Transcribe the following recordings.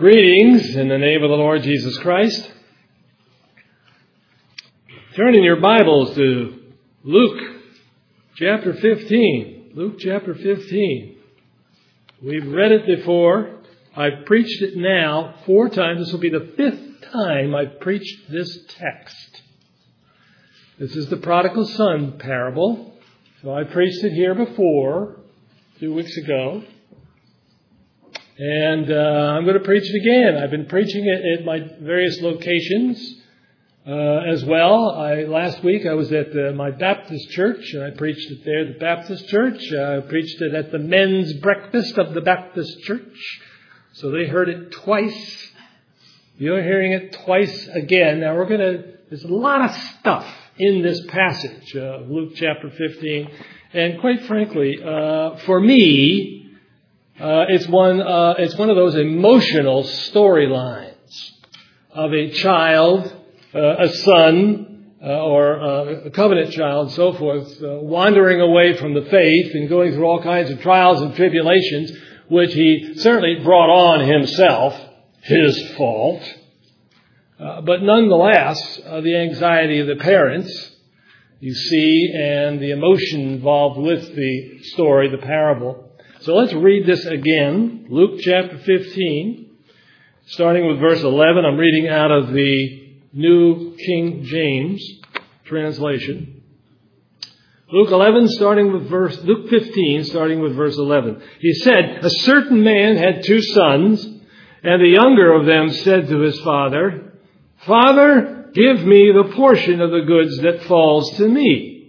Greetings in the name of the Lord Jesus Christ. Turn in your Bibles to Luke chapter 15. Luke chapter 15. We've read it before. I've preached it now 4 times. This will be the 5th time I've preached this text. This is the prodigal son parable. So I preached it here before, 2 weeks ago. And I'm going to preach it again. I've been preaching it at my various locations as well. Last week I was at my Baptist church, and I preached it there, the Baptist church. I preached it at the men's breakfast of the Baptist church. So they heard it twice. You're hearing it twice again. Now there's a lot of stuff in this passage, Luke chapter 15. And quite frankly, for me, it's one of those emotional storylines of a child, a son, or a covenant child, and so forth, wandering away from the faith and going through all kinds of trials and tribulations, which he certainly brought on himself, his fault. But nonetheless, the anxiety of the parents, you see, and the emotion involved with the story, the parable. So let's read this again, Luke chapter 15, starting with verse 11. I'm reading out of the New King James translation. Luke 15, starting with verse 11. He said, "A certain man had 2 sons, and the younger of them said to his father, 'Father, give me the portion of the goods that falls to me.'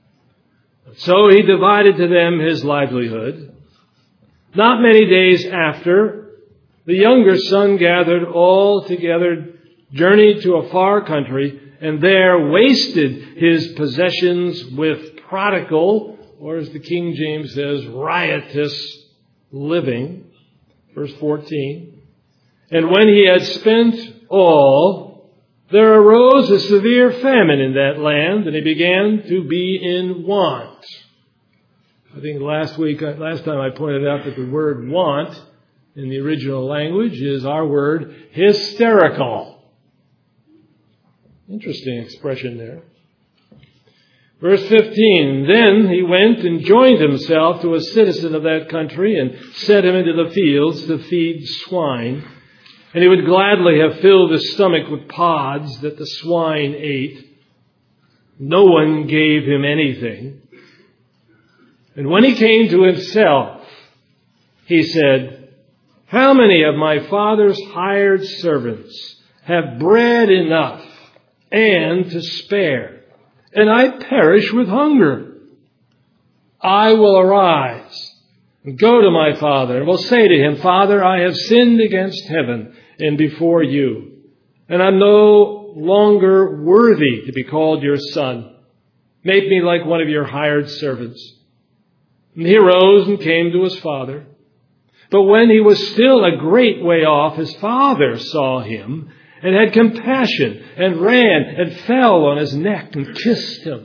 So he divided to them his livelihood. Not many days after, the younger son gathered all together, journeyed to a far country, and there wasted his possessions with prodigal," or as the King James says, riotous living. Verse 14. "And when he had spent all, there arose a severe famine in that land, and he began to be in want." I think last time I pointed out that the word want in the original language is our word hysterical. Interesting expression there. Verse 15, "Then he went and joined himself to a citizen of that country and set him into the fields to feed swine. And he would gladly have filled his stomach with pods that the swine ate. No one gave him anything. And when he came to himself, he said, 'How many of my father's hired servants have bread enough and to spare, and I perish with hunger? I will arise and go to my father, and will say to him, Father, I have sinned against heaven and before you, and I'm no longer worthy to be called your son. Make me like one of your hired servants.' And he arose and came to his father. But when he was still a great way off, his father saw him and had compassion and ran and fell on his neck and kissed him.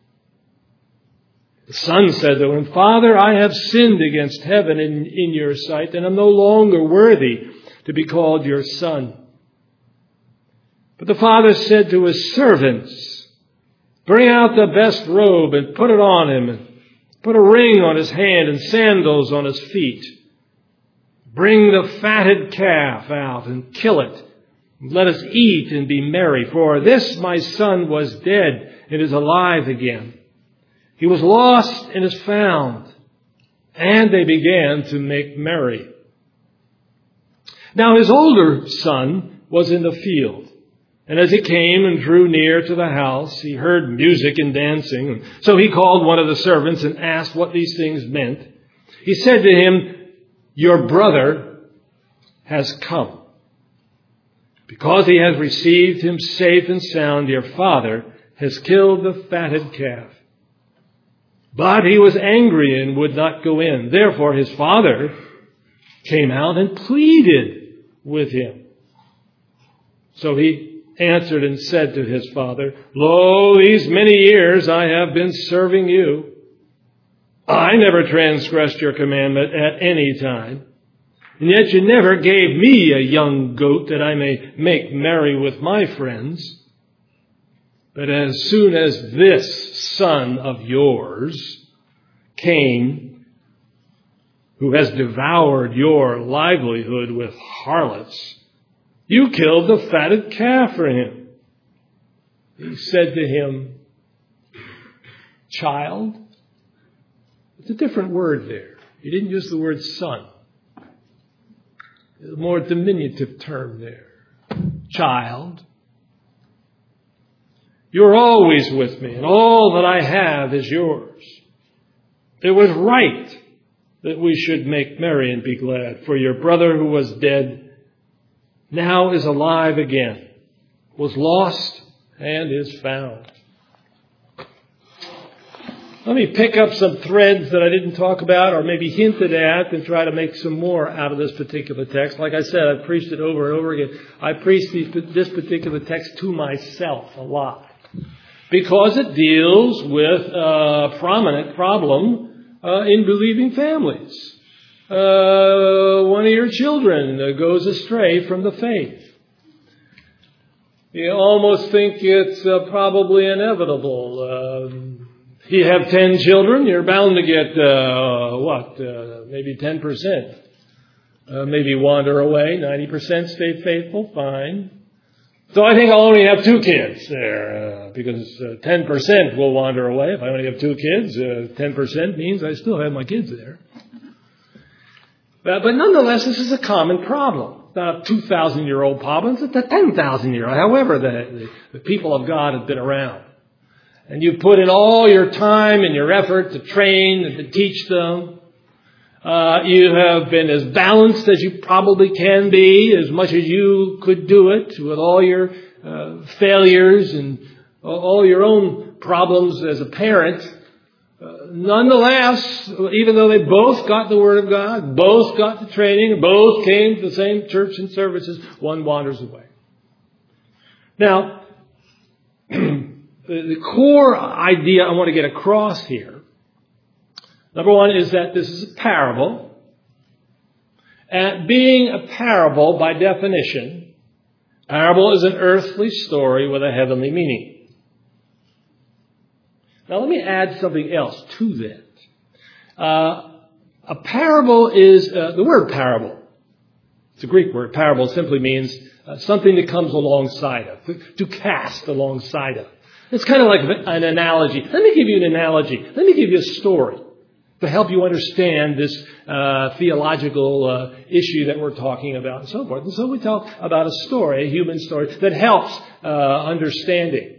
The son said to him, 'Father, I have sinned against heaven in your sight, and am no longer worthy to be called your son.' But the father said to his servants, 'Bring out the best robe and put it on him, and put a ring on his hand and sandals on his feet. Bring the fatted calf out and kill it. And let us eat and be merry. For this my son was dead and is alive again. He was lost and is found.' And they began to make merry. Now his older son was in the field. And as he came and drew near to the house, he heard music and dancing. So he called one of the servants and asked what these things meant. He said to him, 'Your brother has come. Because he has received him safe and sound, your father has killed the fatted calf.' But he was angry and would not go in. Therefore his father came out and pleaded with him. So he answered and said to his father, 'Lo, these many years I have been serving you. I never transgressed your commandment at any time. And yet you never gave me a young goat that I may make merry with my friends. But as soon as this son of yours, Cain, who has devoured your livelihood with harlots, you killed the fatted calf for him. He said to him, child. It's a different word there. He didn't use the word son. A more diminutive term there. Child. You're always with me, and all that I have is yours. It was right that we should make merry and be glad, for your brother who was dead now is alive again, was lost and is found. Let me pick up some threads that I didn't talk about or maybe hinted at and try to make some more out of this particular text. Like I said, I've preached it over and over again. I preached this particular text to myself a lot because it deals with a prominent problem in believing families. One of your children goes astray from the faith. You almost think it's probably inevitable. You have 10 children, you're bound to get, maybe 10%. Maybe wander away, 90% stay faithful, fine. So I think I'll only have 2 kids there, because 10% will wander away. If I only have 2 kids, 10% means I still have my kids there. But nonetheless, this is a common problem. It's not a 2,000-year-old problem, it's a 10,000-year-old. However, the people of God have been around. And you put in all your time and your effort to train and to teach them. You have been as balanced as you probably can be, as much as you could do it, with all your failures and all your own problems as a parent. Nonetheless, even though they both got the Word of God, both got the training, both came to the same church and services, one wanders away. Now, the core idea I want to get across here, number one, is that this is a parable. And being a parable, by definition, parable is an earthly story with a heavenly meaning. Now let me add something else to that. A parable is, the word parable, it's a Greek word. Parable simply means something that comes alongside of, to cast alongside of. It's kind of like an analogy. Let me give you an analogy. Let me give you a story to help you understand this theological issue that we're talking about and so forth. And so we talk about a story, a human story, that helps understanding.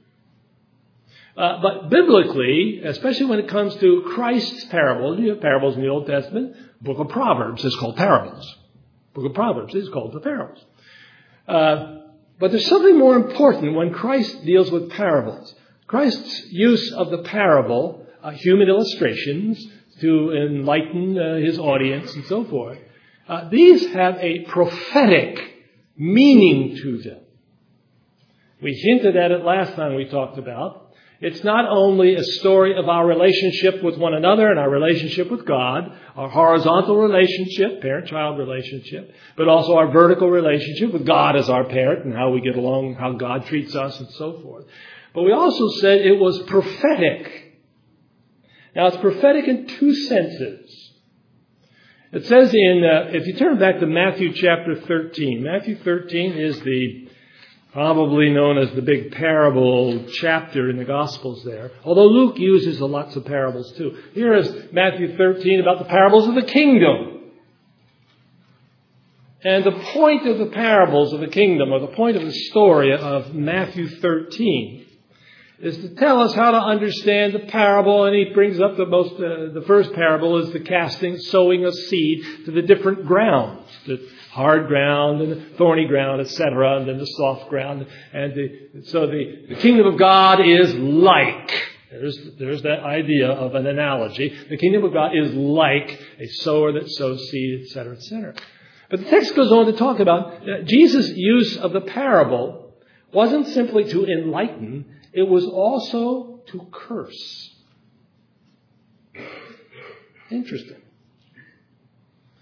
But biblically, especially when it comes to Christ's parables, you have parables in the Old Testament. The book of Proverbs is called parables. The book of Proverbs is called the parables. But there's something more important when Christ deals with parables. Christ's use of the parable, human illustrations, to enlighten his audience and so forth, these have a prophetic meaning to them. We hinted at it last time we talked about. It's not only a story of our relationship with one another and our relationship with God, our horizontal relationship, parent-child relationship, but also our vertical relationship with God as our parent and how we get along, how God treats us and so forth. But we also said it was prophetic. Now, it's prophetic in 2 senses. It says if you turn back to Matthew chapter 13, Matthew 13 is probably known as the big parable chapter in the Gospels there. Although Luke uses lots of parables too. Here is Matthew 13 about the parables of the kingdom. And the point of the parables of the kingdom, or the point of the story of Matthew 13, is to tell us how to understand the parable. And he brings up the first parable is the sowing of seed to the different grounds. The hard ground and the thorny ground, etc., and then the soft ground. And so the kingdom of God is like, there's that idea of an analogy. The kingdom of God is like a sower that sows seed, etc., etc. But the text goes on to talk about Jesus' use of the parable wasn't simply to enlighten, it was also to curse. Interesting.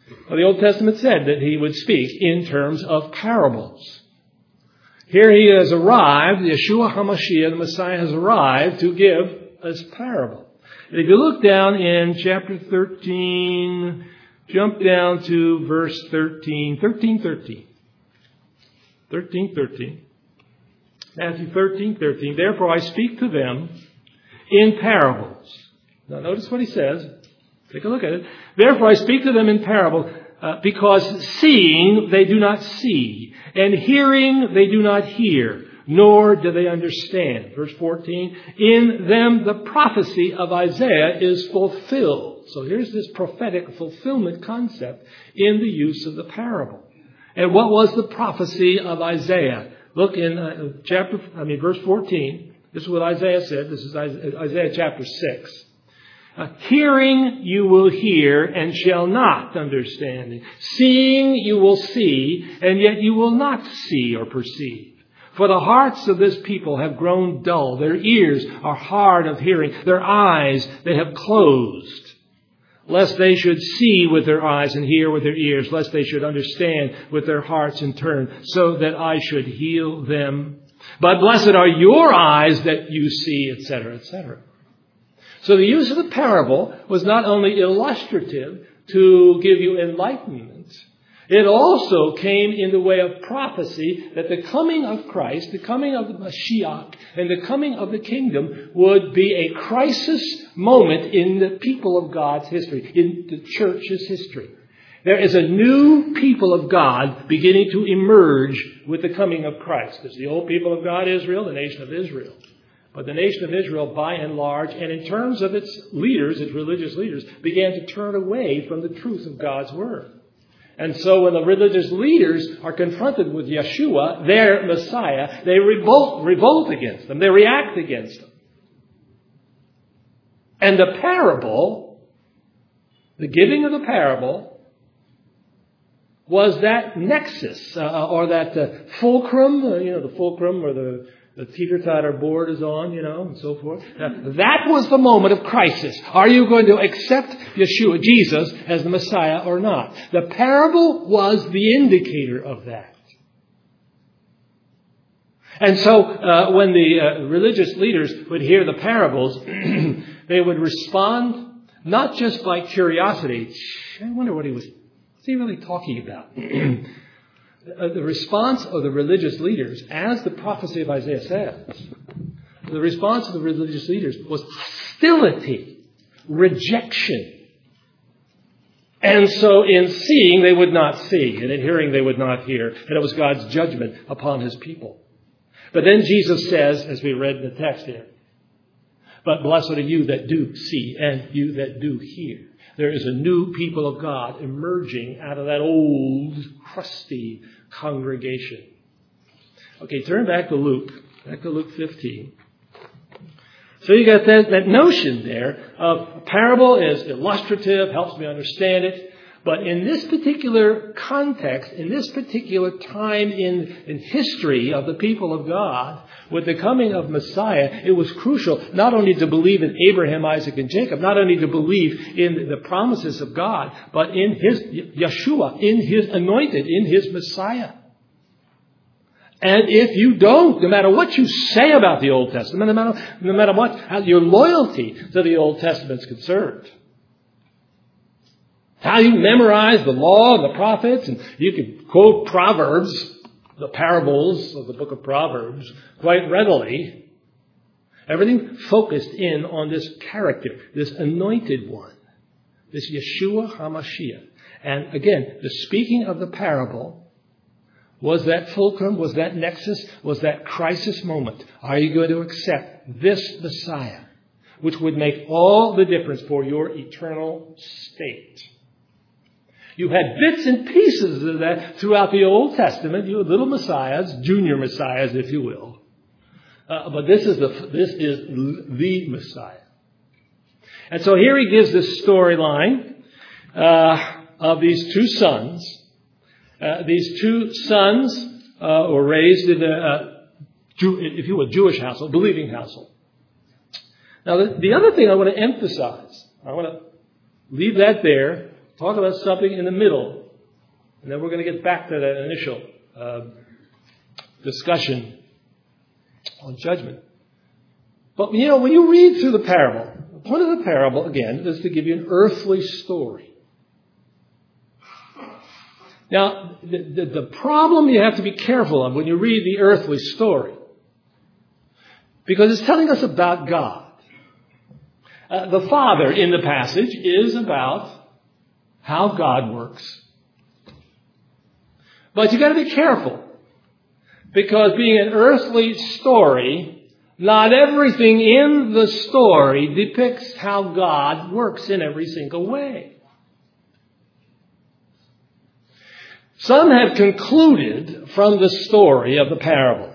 Well, the Old Testament said that he would speak in terms of parables. Here he has arrived, Yeshua HaMashiach, the Messiah, has arrived to give us parable. And if you look down in chapter 13, jump down to verse 13. Matthew 13:13. Therefore I speak to them in parables. Now notice what he says. Take a look at it. Therefore I speak to them in parables, because seeing they do not see, and hearing they do not hear, nor do they understand. Verse 14. In them the prophecy of Isaiah is fulfilled. So here's this prophetic fulfillment concept in the use of the parable. And what was the prophecy of Isaiah? Look in verse 14. This is what Isaiah said. This is Isaiah chapter 6. Hearing you will hear and shall not understand. Seeing you will see, and yet you will not see or perceive. For the hearts of this people have grown dull. Their ears are hard of hearing. Their eyes they have closed. Lest they should see with their eyes and hear with their ears. Lest they should understand with their hearts in turn. So that I should heal them. But blessed are your eyes that you see, etc., etc. So the use of the parable was not only illustrative to give you enlightenment, it also came in the way of prophecy that the coming of Christ, the coming of the Mashiach, and the coming of the kingdom would be a crisis moment in the people of God's history, in the church's history. There is a new people of God beginning to emerge with the coming of Christ. There's the old people of God, Israel, the nation of Israel. But the nation of Israel, by and large, and in terms of its leaders, its religious leaders, began to turn away from the truth of God's word. And so when the religious leaders are confronted with Yeshua, their Messiah, they revolt against them. They react against them. And the parable, the giving of the parable, was that nexus, or that fulcrum, the fulcrum or the teeter-totter board is on, and so forth. That was the moment of crisis. Are you going to accept Yeshua, Jesus, as the Messiah or not? The parable was the indicator of that. And so when the religious leaders would hear the parables, they would respond not just by curiosity. I wonder what's he really talking about? The response of the religious leaders, as the prophecy of Isaiah says, the response of the religious leaders was hostility, rejection. And so in seeing, they would not see, and in hearing, they would not hear. And it was God's judgment upon his people. But then Jesus says, as we read in the text here, but blessed are you that do see and you that do hear. There is a new people of God emerging out of that old, crusty congregation. Okay, turn back to Luke 15. So you got that notion there of parable is illustrative, helps me understand it. But in this particular context, in this particular time in history of the people of God, with the coming of Messiah, it was crucial not only to believe in Abraham, Isaac, and Jacob, not only to believe in the promises of God, but in his Yeshua, in his anointed, in his Messiah. And if you don't, no matter what you say about the Old Testament, no matter what your loyalty to the Old Testament is concerned, how you memorize the law and the prophets, and you can quote Proverbs, the parables of the book of Proverbs, quite readily. Everything focused in on this character, this anointed one, this Yeshua HaMashiach. And again, the speaking of the parable was that fulcrum, was that nexus, was that crisis moment. Are you going to accept this Messiah, which would make all the difference for your eternal state? You had bits and pieces of that throughout the Old Testament. You had little messiahs, junior messiahs, if you will. But this is the Messiah. And so here he gives this storyline of these two sons. These two sons were raised in a, if you will, Jewish household, believing household. Now, the other thing I want to emphasize, I want to leave that there talk about something in the middle. And then we're going to get back to that initial discussion on judgment. But, you know, when you read through the parable, the point of the parable, again, is to give you an earthly story. Now, the problem you have to be careful of when you read the earthly story, because it's telling us about God. The Father in the passage is about how God works. But you've got to be careful, because being an earthly story, not everything in the story depicts how God works in every single way. Some have concluded from the story of the parable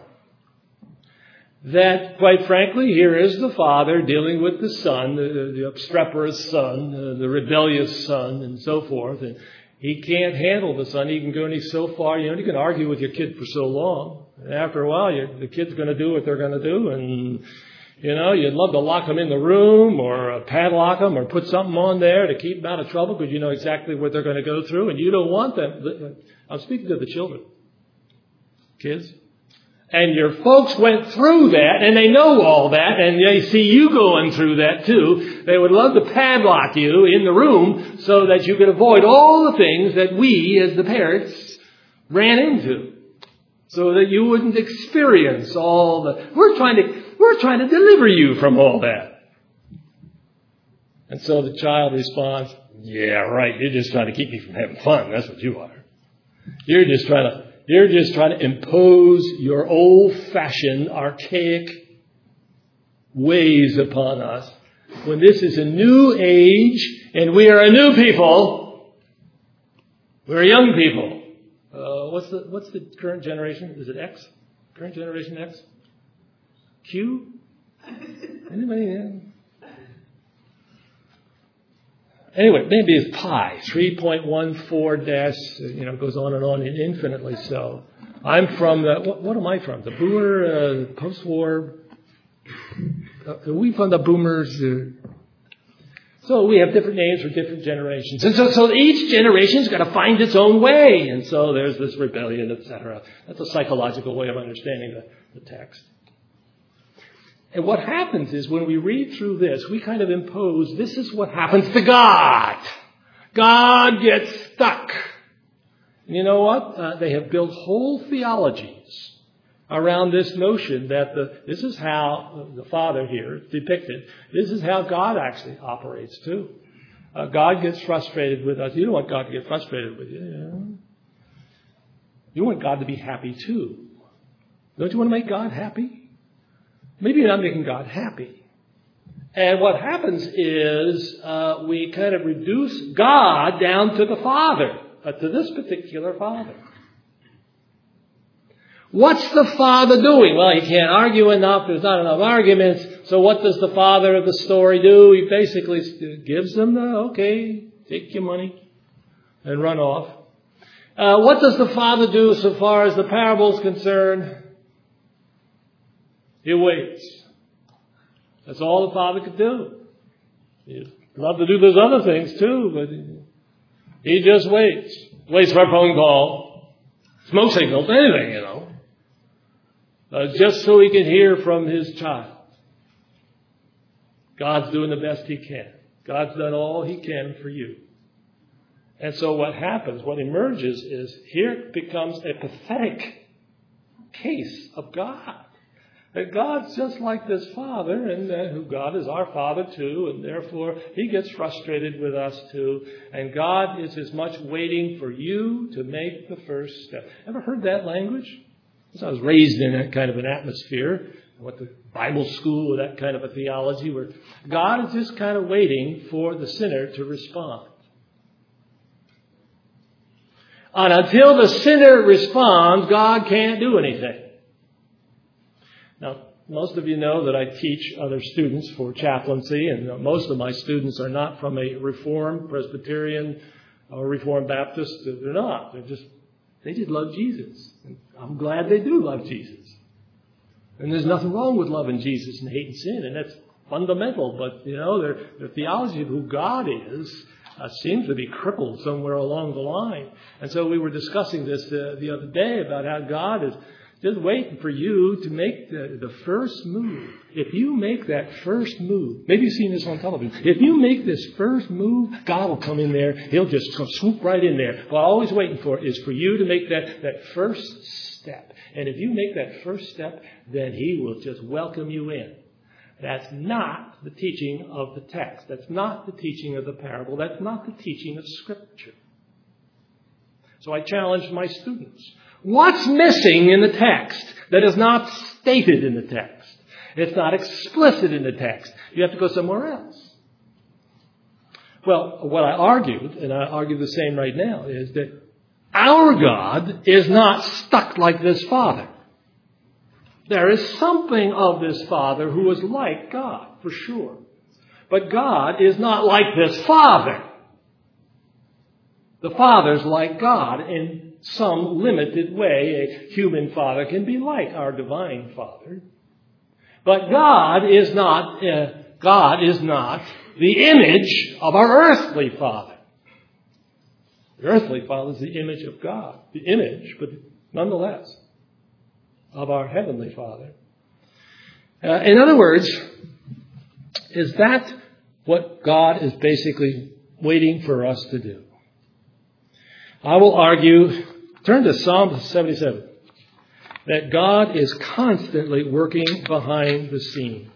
that, quite frankly, here is the father dealing with the son, the obstreperous son, the rebellious son, and so forth. And he can't handle the son. He can go only so far. You know, you can argue with your kid for so long. And after a while, the kid's going to do what they're going to do. And, you know, you'd love to lock them in the room or padlock them or put something on there to keep them out of trouble because you know exactly what they're going to go through. And you don't want them. I'm speaking to the children. Kids. And your folks went through that, and they know all that, and they see you going through that too. They would love to padlock you in the room so that you could avoid all the things that we, as the parents, ran into. So that you wouldn't experience all the... We're trying to deliver you from all that. And so the child responds, yeah, right, you're just trying to keep me from having fun. That's what you are. You're just trying to impose your old-fashioned, archaic ways upon us. When this is a new age and we are a new people, we're young people. What's the current generation? Is it X? Current generation X? Q? Anybody? Anyway, maybe it's pi, 3.14 dash, goes on and on infinitely so. I'm from what am I from? The boomer, post-war? Are we from the boomers? So we have different names for different generations. And so each generation's got to find its own way. And so there's this rebellion, etc. That's a psychological way of understanding the text. And what happens is when we read through this, we kind of impose, this is what happens to God. God gets stuck. And you know what? They have built whole theologies around this notion that this is how the Father here is depicted. This is how God actually operates too. God gets frustrated with us. You don't want God to get frustrated with you. You know? You want God to be happy too. Don't you want to make God happy? Maybe you're not making God happy. And what happens is we kind of reduce God down to the Father, to this particular Father. What's the Father doing? Well, he can't argue enough. There's not enough arguments. So what does the Father of the story do? He basically gives them okay, take your money and run off. What does the Father do so far as the parable is concerned? He waits. That's all the Father could do. He'd love to do those other things too, but he just waits. Waits for a phone call, smoke signals, anything, just so he can hear from his child. God's doing the best he can. God's done all he can for you. And so what happens, what emerges is here it becomes a pathetic case of God. That God's just like this Father, and who God is our Father too, and therefore he gets frustrated with us too. And God is as much waiting for you to make the first step. Ever heard that language? Because I was raised in that kind of an atmosphere. I went to Bible school with that kind of a theology where God is just kind of waiting for the sinner to respond. And until the sinner responds, God can't do anything. Now, most of you know that I teach other students for chaplaincy, and most of my students are not from a Reformed Presbyterian or Reformed Baptist. They're not. They just love Jesus. And I'm glad they do love Jesus. And there's nothing wrong with loving Jesus and hating sin, and that's fundamental. But, their theology of who God is seems to be crippled somewhere along the line. And so we were discussing this the other day about how God is just waiting for you to make the first move. If you make that first move, maybe you've seen this on television. If you make this first move, God will come in there. He'll just come swoop right in there. What I'm always waiting for is for you to make that first step. And if you make that first step, then He will just welcome you in. That's not the teaching of the text. That's not the teaching of the parable. That's not the teaching of Scripture. So I challenge my students. What's missing in the text that is not stated in the text? It's not explicit in the text. You have to go somewhere else. Well, what I argued, and I argue the same right now, is that our God is not stuck like this Father. There is something of this Father who is like God, for sure. But God is not like this Father. The Father's like God in some limited way. A human father can be like our divine Father. But God is not the image of our earthly father. The earthly father is the image of God. The image, but nonetheless, of our heavenly Father. In other words, is that what God is basically waiting for us to do? I will argue, turn to Psalm 77, that God is constantly working behind the scenes.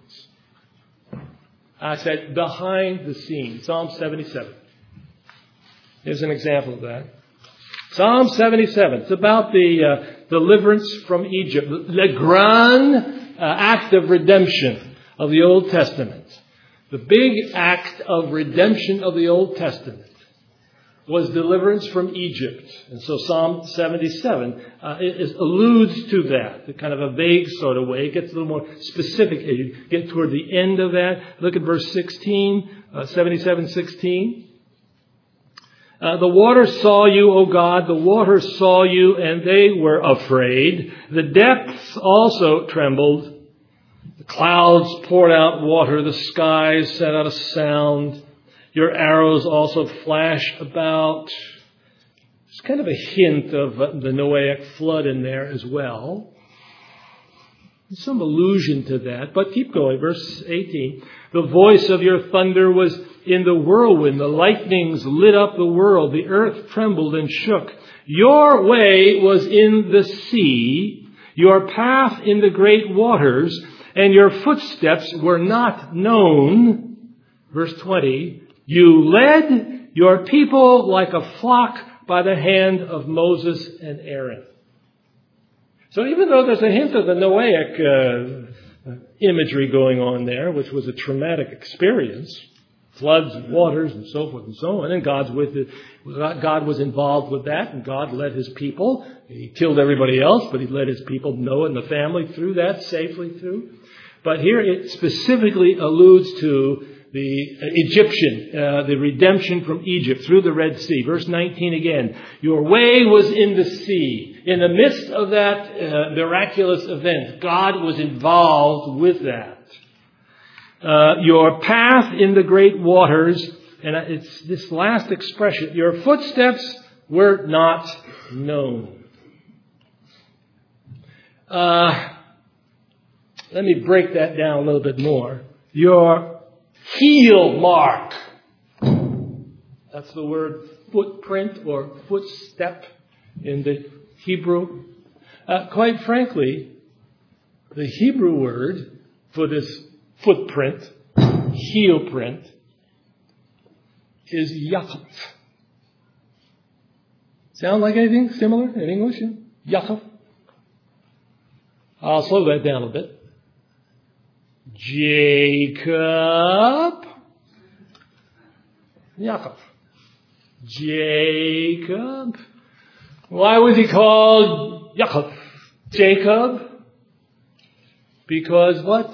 I said behind the scenes. Psalm 77. Here's an example of that. Psalm 77. It's about the deliverance from Egypt. The grand act of redemption of the Old Testament. The big act of redemption of the Old Testament was deliverance from Egypt. And so Psalm 77 alludes to that in kind of a vague sort of way. It gets a little more specific as you get toward the end of that. Look at verse 16, 77:16. The waters saw you, O God, the waters saw you, and they were afraid. The depths also trembled. The clouds poured out water. The skies sent out a sound. Your arrows also flash about. There's kind of a hint of the Noahic flood in there as well. There's some allusion to that, but keep going. Verse 18. The voice of your thunder was in the whirlwind. The lightnings lit up the world. The earth trembled and shook. Your way was in the sea, your path in the great waters, and your footsteps were not known. Verse 20. You led your people like a flock by the hand of Moses and Aaron. So even though there's a hint of the Noahic imagery going on there, which was a traumatic experience, floods and waters and so forth and so on, and God was involved with that, and God led His people. He killed everybody else, but He led His people, Noah and the family, through that, safely through. But here it specifically alludes to the Egyptian, the redemption from Egypt through the Red Sea. Verse 19 again. Your way was in the sea. In the midst of that miraculous event, God was involved with that. Your path in the great waters, and it's this last expression, your footsteps were not known. Let me break that down a little bit more. Your heel mark. That's the word footprint or footstep in the Hebrew. Quite frankly, the Hebrew word for this footprint, heel print, is Yaakov. Sound like anything similar in English? Yaakov. I'll slow that down a bit. Jacob. Yaakov. Jacob. Why was he called Yaakov? Jacob? Because what?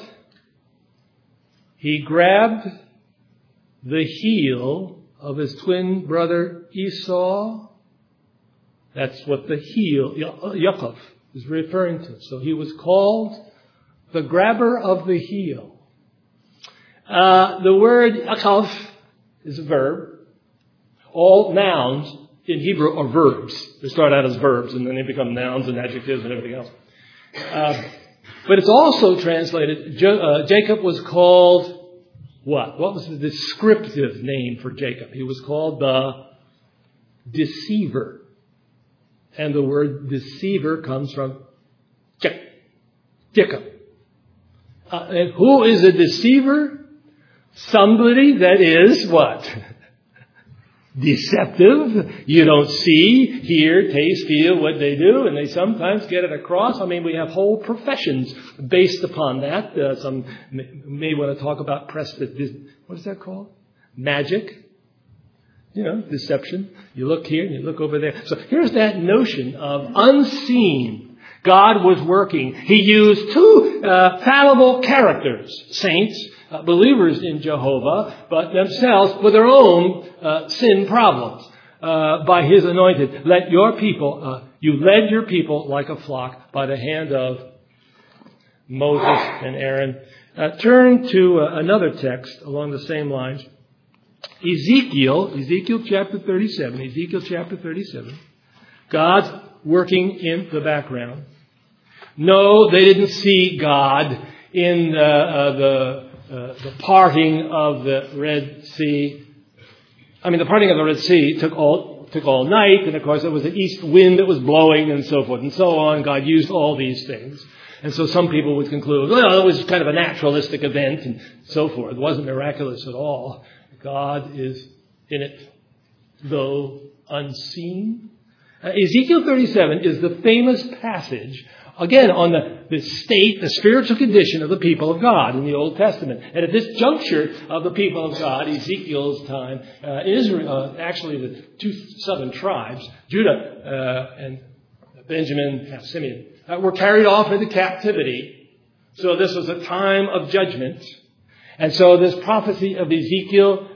He grabbed the heel of his twin brother Esau. That's what the heel, Yaakov, is referring to. So he was called the grabber of the heel. The word Yaakov is a verb. all nouns in Hebrew are verbs. They start out as verbs and then they become nouns and adjectives and everything else. But it's also translated, Jacob was called what? What was the descriptive name for Jacob? He was called the deceiver. And the word deceiver comes from Jacob. And who is a deceiver? Somebody that is what? Deceptive. You don't see, hear, taste, feel what they do, and they sometimes get it across. I mean, we have whole professions based upon that. Some may want to talk about what is that called? Magic. Deception. You look here and you look over there. So here's that notion of unseen. God was working. He used two fallible characters, saints, believers in Jehovah, but themselves with their own sin problems by His anointed. You led your people like a flock by the hand of Moses and Aaron. Turn to another text along the same lines. Ezekiel chapter 37. God's working in the background. No, they didn't see God in the parting of the Red Sea. I mean, the parting of the Red Sea took all night, and of course it was an east wind that was blowing and so forth and so on. God used all these things. And so some people would conclude, well, it was kind of a naturalistic event and so forth. It wasn't miraculous at all. God is in it, though unseen. Ezekiel 37 is the famous passage, again, on the state, the spiritual condition of the people of God in the Old Testament. And at this juncture of the people of God, Ezekiel's time, Israel, actually the two southern tribes, Judah and Benjamin and Simeon, were carried off into captivity. So this was a time of judgment. And so this prophecy of Ezekiel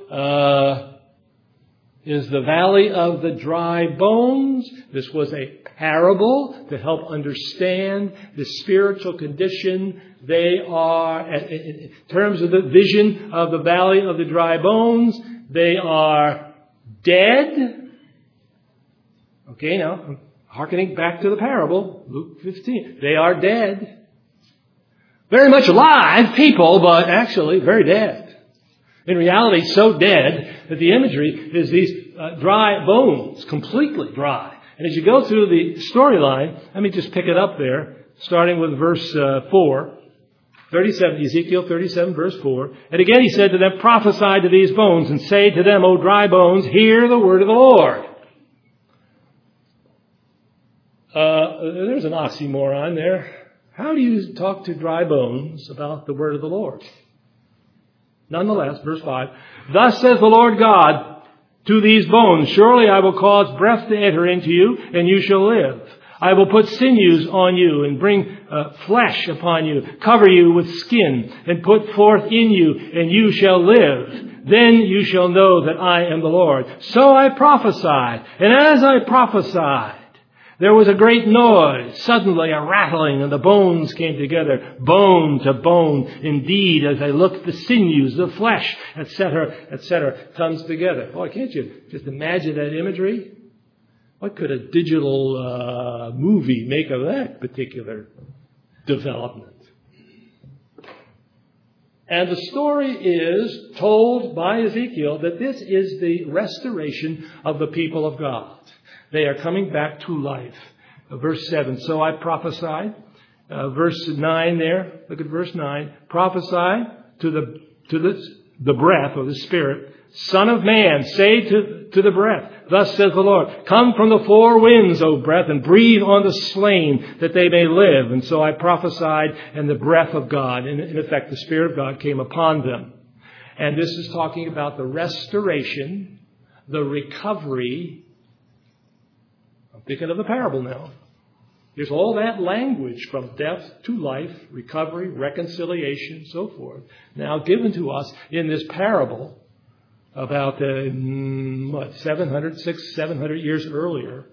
is the valley of the dry bones. This was a parable to help understand the spiritual condition. They are, in terms of the vision of the valley of the dry bones, they are dead. Okay, now, I'm hearkening back to the parable, Luke 15. They are dead. Very much alive people, but actually very dead. In reality, so dead that the imagery is these dry bones, completely dry. And as you go through the storyline, let me just pick it up there, starting with verse 4. 37, Ezekiel 37, verse 4. And again he said to them, prophesy to these bones and say to them, O dry bones, hear the word of the Lord. There's an oxymoron there. How do you talk to dry bones about the word of the Lord? Nonetheless, verse 5, thus says the Lord God to these bones, surely I will cause breath to enter into you, and you shall live. I will put sinews on you and bring flesh upon you, cover you with skin, and put forth in you, and you shall live. Then you shall know that I am the Lord. So I prophesied, and as I prophesied, there was a great noise, suddenly a rattling, and the bones came together, bone to bone. Indeed, as I looked, the sinews, the flesh, etc., comes together. Boy, can't you just imagine that imagery? What could a digital movie make of that particular development? And the story is told by Ezekiel that this is the restoration of the people of God. They are coming back to life. Verse 7, so I prophesied. Verse 9 there, look at verse 9. Prophesy to the breath or the spirit. Son of man, say to the breath, thus says the Lord, come from the four winds, O breath, and breathe on the slain that they may live. And so I prophesied, and the breath of God, in effect, the Spirit of God came upon them. And this is talking about the restoration, the recovery. I'm thinking of the parable now. There's all that language from death to life, recovery, reconciliation, so forth, now given to us in this parable about 700 years earlier.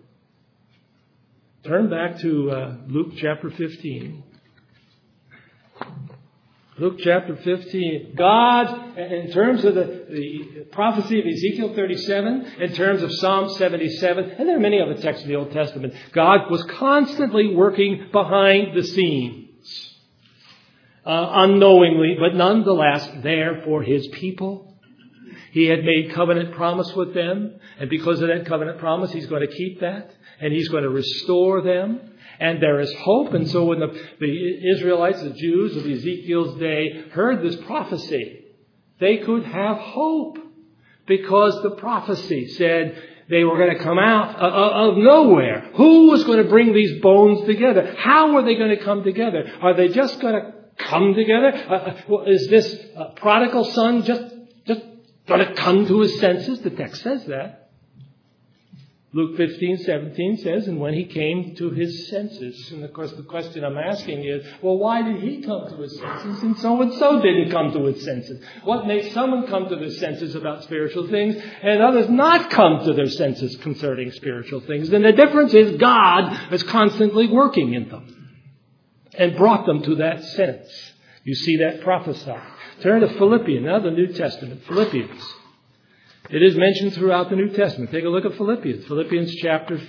Turn back to Luke chapter 15. Luke chapter 15. God, in terms of the prophecy of Ezekiel 37, in terms of Psalm 77, and there are many other texts of the Old Testament, God was constantly working behind the scenes. Unknowingly, but nonetheless there for His people. He had made covenant promise with them, and because of that covenant promise, He's going to keep that, and He's going to restore them. And there is hope. And so when the Israelites, the Jews of Ezekiel's day, heard this prophecy, they could have hope because the prophecy said they were going to come out of nowhere. Who was going to bring these bones together? How were they going to come together? Are they just going to come together? Is this prodigal son just going to come to his senses? The text says that. Luke 15:17 says, and when he came to his senses. And of course the question I'm asking is, well, why did he come to his senses and so didn't come to his senses? What makes someone come to their senses about spiritual things and others not come to their senses concerning spiritual things? And the difference is God is constantly working in them and brought them to that sense. You see that prophesied. Turn to Philippians, now the New Testament, Philippians. It is mentioned throughout the New Testament. Take a look at Philippians. Philippians chapter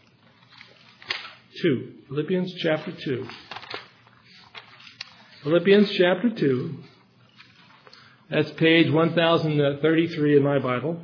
2. Philippians chapter 2. Philippians chapter 2. That's page 1033 in my Bible.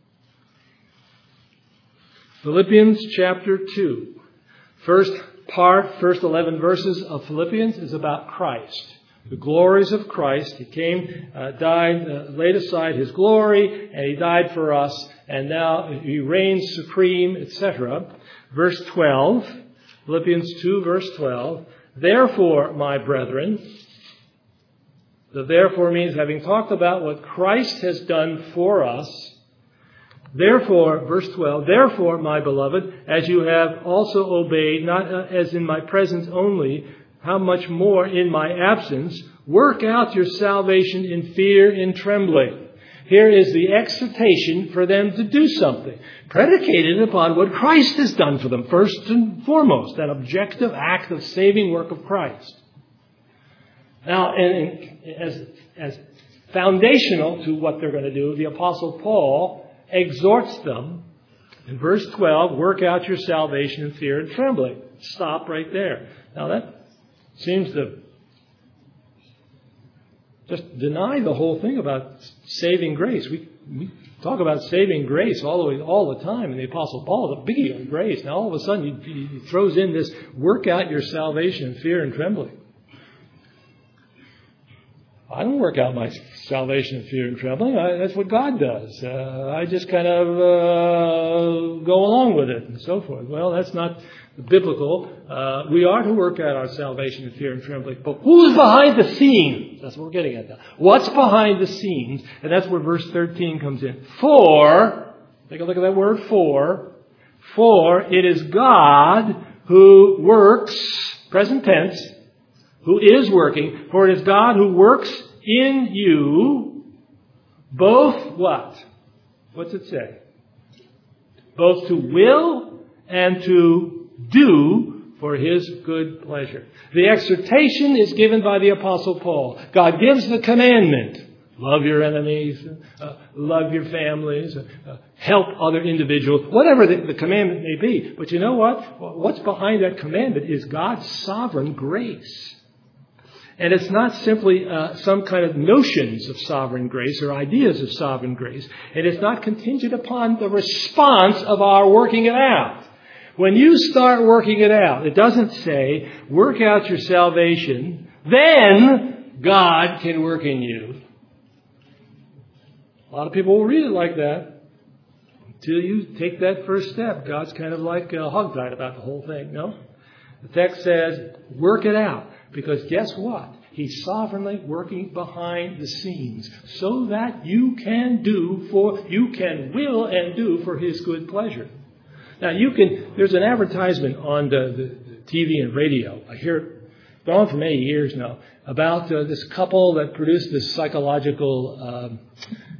Philippians chapter 2. First 11 verses of Philippians is about Christ. The glories of Christ. He came, died, laid aside His glory, and He died for us, and now He reigns supreme, etc. Verse 12, Philippians 2, verse 12. Therefore, my brethren, the therefore means having talked about what Christ has done for us. Therefore, verse 12, therefore, my beloved, as you have also obeyed, not as in my presence only, how much more in my absence, work out your salvation in fear and trembling. Here is the exhortation for them to do something, predicated upon what Christ has done for them, first and foremost, that objective act of saving work of Christ. Now, as foundational to what they're going to do, the Apostle Paul exhorts them, in verse 12, work out your salvation in fear and trembling. Stop right there. Now that seems to just deny the whole thing about saving grace. We talk about saving grace all the time. And the Apostle Paul is a biggie on grace. Now all of a sudden he throws in this, work out your salvation in fear and trembling. I don't work out my salvation in fear and trembling. That's what God does. I just kind of go along with it and so forth. Well, that's not biblical. We are to work out our salvation in fear and trembling. But who's behind the scenes? That's what we're getting at now. What's behind the scenes? And that's where verse 13 comes in. For, take a look at that word for it is God who works, present tense, who is working, for it is God who works in you both what? What's it say? Both to will and to do for His good pleasure. The exhortation is given by the Apostle Paul. God gives the commandment. Love your enemies, love your families, help other individuals, whatever the commandment may be. But you know what? What's behind that commandment is God's sovereign grace. And it's not simply some kind of notions of sovereign grace or ideas of sovereign grace. And it's not contingent upon the response of our working it out. When you start working it out, it doesn't say, work out your salvation, then God can work in you. A lot of people will read it like that. Until you take that first step, God's kind of like hogtied about the whole thing. No? The text says, work it out. Because guess what? He's sovereignly working behind the scenes so that you can will and do for His good pleasure. Now there's an advertisement on the TV and radio. I hear it going on for many years now about this couple that produced this psychological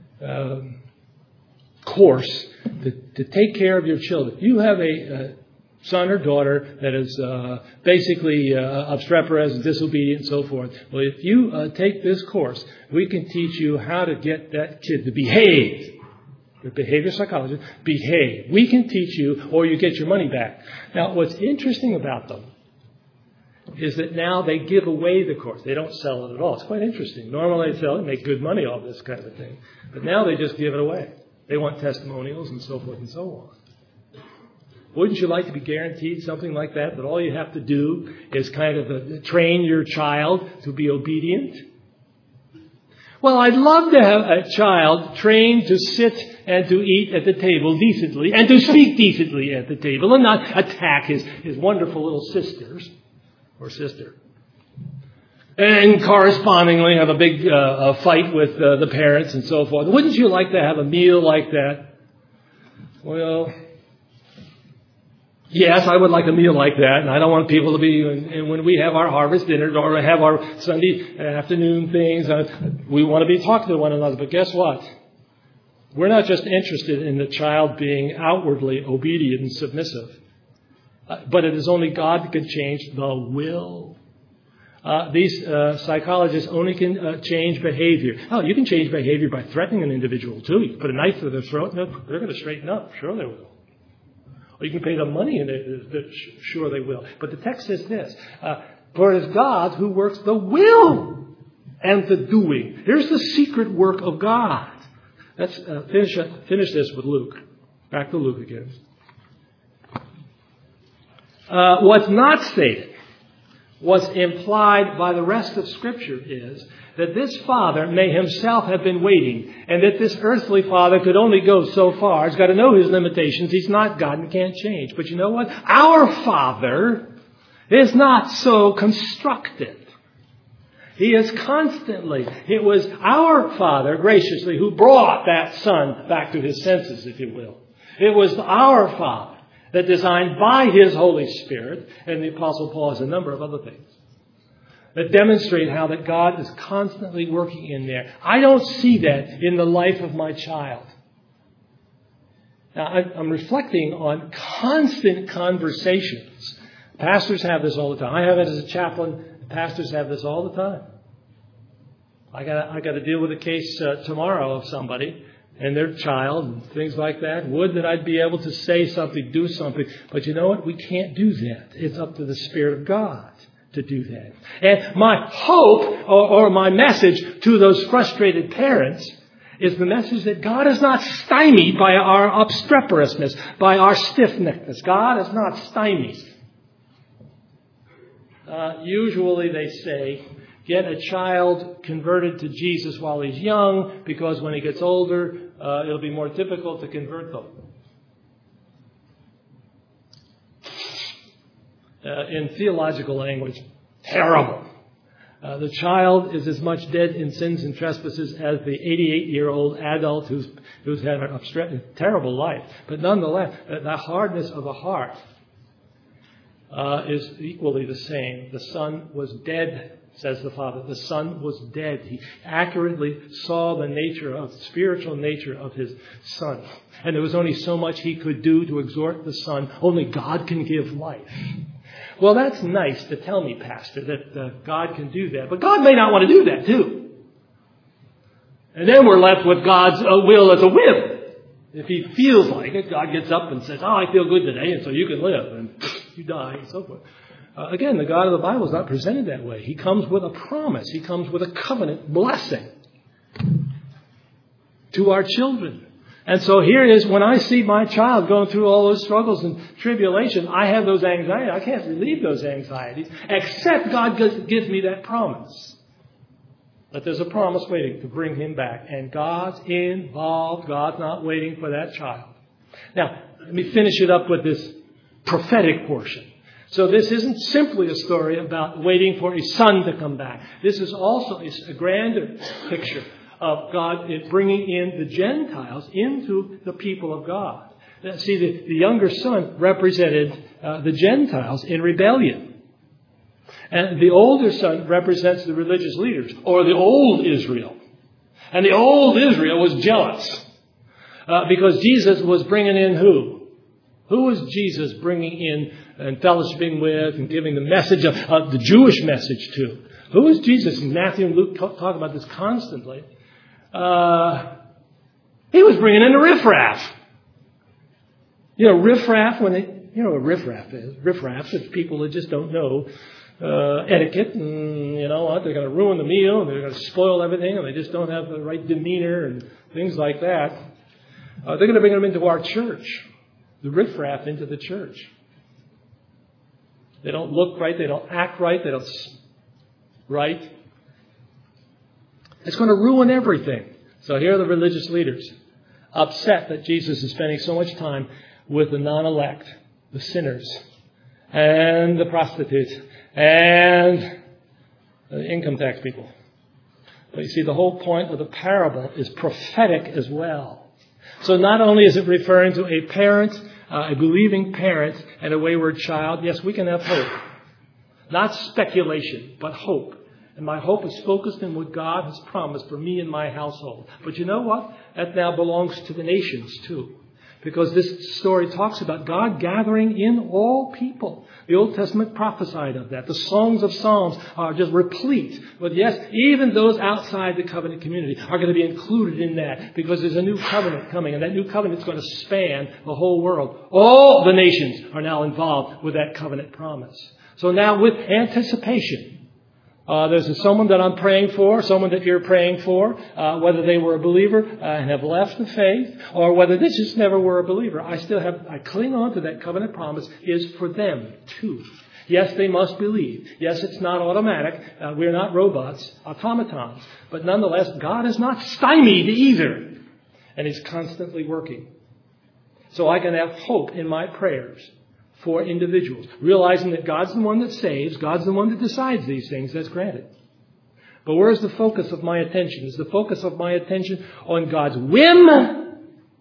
course to take care of your children. You have son or daughter that is basically obstreperous, disobedient, and so forth. Well, if you take this course, we can teach you how to get that kid to behave. Your behavior psychologist, behave. We can teach you, or you get your money back. Now, what's interesting about them is that now they give away the course. They don't sell it at all. It's quite interesting. Normally they sell it and make good money off this kind of thing. But now they just give it away. They want testimonials and so forth and so on. Wouldn't you like to be guaranteed something like that, that all you have to do is kind of train your child to be obedient? Well, I'd love to have a child trained to sit and to eat at the table decently and to speak decently at the table and not attack his wonderful little sisters or sister. And correspondingly have a big fight with the parents and so forth. Wouldn't you like to have a meal like that? Well, yes, I would like a meal like that, and I don't want people to be, and when we have our harvest dinner or have our Sunday afternoon things, we want to be talking to one another. But guess what? We're not just interested in the child being outwardly obedient and submissive, but it is only God that can change the will. These psychologists only can change behavior. Oh, you can change behavior by threatening an individual, too. You can put a knife through their throat, and they're going to straighten up. Sure they will. Or you can pay them money, and sure they will. But the text says this, for it is God who works the will and the doing. Here's the secret work of God. Let's finish this with Luke. Back to Luke again. What's not stated, what's implied by the rest of Scripture is that this father may himself have been waiting, and that this earthly father could only go so far. He's got to know his limitations. He's not God and can't change. But you know what? Our Father is not so constructed. He is constantly. It was our Father, graciously, who brought that son back to his senses, if you will. It was our Father that designed by His Holy Spirit, and the Apostle Paul has a number of other things that demonstrate how that God is constantly working in there. I don't see that in the life of my child. Now, I'm reflecting on constant conversations. Pastors have this all the time. I have it as a chaplain. Pastors have this all the time. I got to deal with a case tomorrow of somebody and their child and things like that. Would that I'd be able to say something, do something. But you know what? We can't do that. It's up to the Spirit of God to do that. And my hope or my message to those frustrated parents is the message that God is not stymied by our obstreperousness, by our stiff-neckedness. God is not stymied. Usually they say, get a child converted to Jesus while he's young, because when he gets older, it'll be more difficult to convert them. In theological language, terrible. The child is as much dead in sins and trespasses as the 88-year-old adult who's had a terrible life. But nonetheless, the hardness of the heart is equally the same. The son was dead, says the father. The son was dead. He accurately saw the spiritual nature of his son. And there was only so much he could do to exhort the son. Only God can give life. Well, that's nice to tell me, Pastor, that God can do that. But God may not want to do that, too. And then we're left with God's will as a whim. If he feels like it, God gets up and says, I feel good today, and so you can live, and you die, and so forth. Again, the God of the Bible is not presented that way. He comes with a promise. He comes with a covenant blessing to our children. And so here it is, when I see my child going through all those struggles and tribulation, I have those anxieties. I can't relieve those anxieties, except God gives me that promise. That there's a promise waiting to bring him back. And God's involved. God's not waiting for that child. Now, let me finish it up with this prophetic portion. So this isn't simply a story about waiting for a son to come back. This is also a grander picture of God bringing in the Gentiles into the people of God. See, the younger son represented the Gentiles in rebellion. And the older son represents the religious leaders, or the old Israel. And the old Israel was jealous because Jesus was bringing in who? Who was Jesus bringing in and fellowshipping with and giving the message of the Jewish message to? Who was Jesus? And Matthew and Luke talk about this constantly. He was bringing in the riffraff. Riffraff, what riffraff is? Riffraff is people that just don't know etiquette, and you know what, they're going to ruin the meal, and they're going to spoil everything, and they just don't have the right demeanor and things like that. They're going to bring them into our church, the riffraff into the church. They don't look right, they don't act right, they don't right. It's going to ruin everything. So here are the religious leaders, upset that Jesus is spending so much time with the non-elect, the sinners, and the prostitutes, and the income tax people. But you see, the whole point of the parable is prophetic as well. So not only is it referring to a parent, a believing parent, and a wayward child, yes, we can have hope. Not speculation, but hope. And my hope is focused in what God has promised for me and my household. But you know what? That now belongs to the nations too. Because this story talks about God gathering in all people. The Old Testament prophesied of that. The songs of Psalms are just replete. But yes, even those outside the covenant community are going to be included in that. Because there's a new covenant coming. And that new covenant is going to span the whole world. All the nations are now involved with that covenant promise. So now with anticipation, there's someone that I'm praying for, someone that you're praying for, whether they were a believer and have left the faith, or whether they just never were a believer. I cling on to that covenant promise is for them too. Yes, they must believe. Yes, it's not automatic. We're not robots, automatons. But nonetheless, God is not stymied either. And He's constantly working. So I can have hope in my prayers for individuals, realizing that God's the one that saves, God's the one that decides these things, that's granted. But where's the focus of my attention? Is the focus of my attention on God's whim?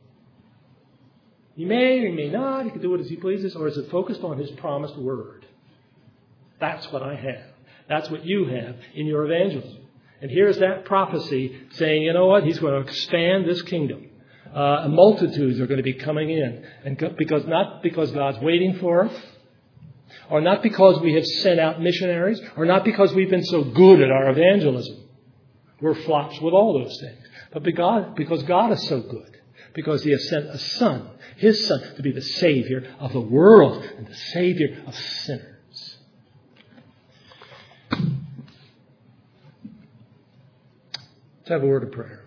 He may or he may not, He can do it as He pleases, or is it focused on His promised word? That's what I have. That's what you have in your evangelism. And here's that prophecy saying, you know what, He's going to expand this kingdom. Multitudes are going to be coming in. And not because God's waiting for us, or not because we have sent out missionaries, or not because we've been so good at our evangelism. We're flops with all those things. But because God is so good. Because He has sent a Son, His Son, to be the Savior of the world and the Savior of sinners. Let's have a word of prayer.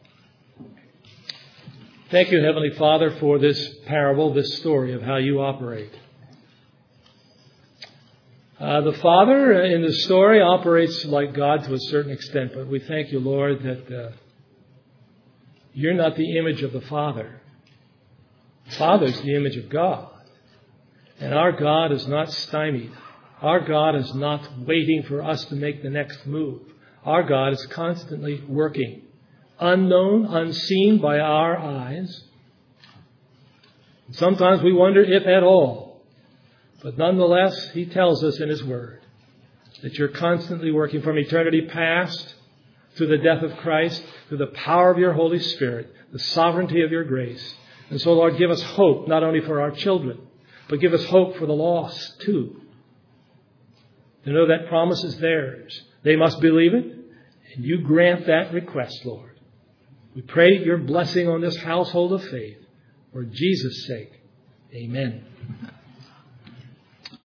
Thank you, Heavenly Father, for this parable, this story of how you operate. The Father in the story operates like God to a certain extent, but we thank you, Lord, that you're not the image of the Father. The Father's the image of God. And our God is not stymied. Our God is not waiting for us to make the next move. Our God is constantly working. Unknown, unseen by our eyes. Sometimes we wonder if at all. But nonetheless, He tells us in His Word that you're constantly working from eternity past to the death of Christ, to the power of your Holy Spirit, the sovereignty of your grace. And so, Lord, give us hope not only for our children, but give us hope for the lost too. To know that promise is theirs. They must believe it, and you grant that request, Lord. We pray your blessing on this household of faith. For Jesus' sake, amen.